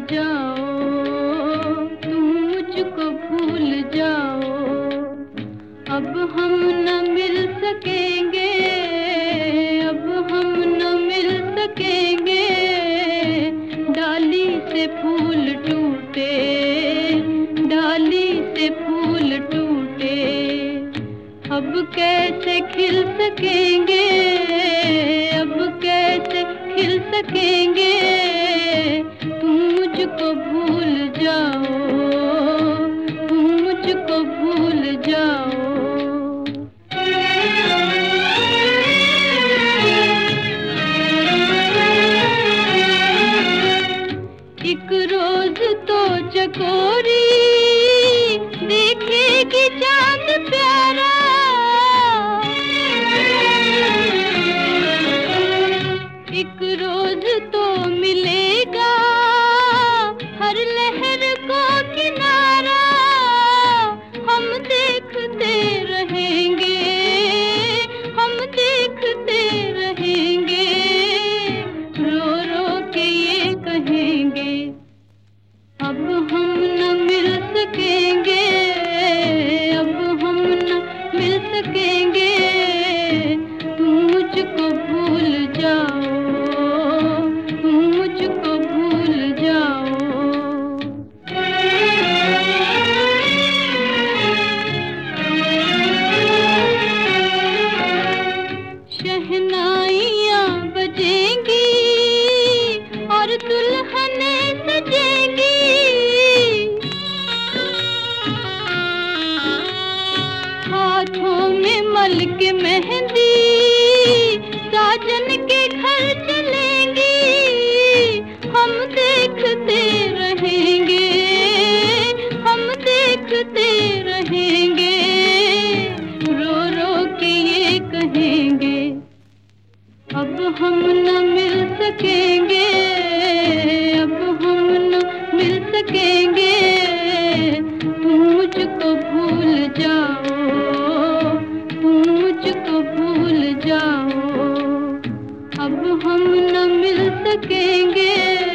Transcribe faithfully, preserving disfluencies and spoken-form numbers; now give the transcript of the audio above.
जाओ, तुम मुझको भूल जाओ। अब हम न मिल सकेंगे, अब हम न मिल सकेंगे। डाली से फूल टूटे, डाली से फूल टूटे। अब कैसे खिल सकेंगे, अब कैसे खिल सकेंगे। तुम मुझको भूल जाओ, तुम मुझको भूल जाओ। एक रोज तो चकोरी देखेगी चांद प्यारा। एक रोज तो मिलेगा हर लहर को किनारा। हम देखते रहेंगे, हम देखते रहेंगे। रो रो के ये कहेंगे, अब हम न मिल सकेंगे, अब हम न मिल सकेंगे। तुम मुझको भूल जाओ, तुम मुझको भूल जाओ। शहनाइयाँ बजेंगी और दुल्हनें सजेंगी। हाथों में मल के मेहंदी साजन के घर चलेंगी। हम देखते रहेंगे, हम देखते रहेंगे। रो रो के ये कहेंगे, अब हम न मिल सकेंगे, अब हम न मिल सकेंगे। तुम मुझको भूल जाओ, तुम मुझको भूल जाओ। अब हम न मिल सकेंगे।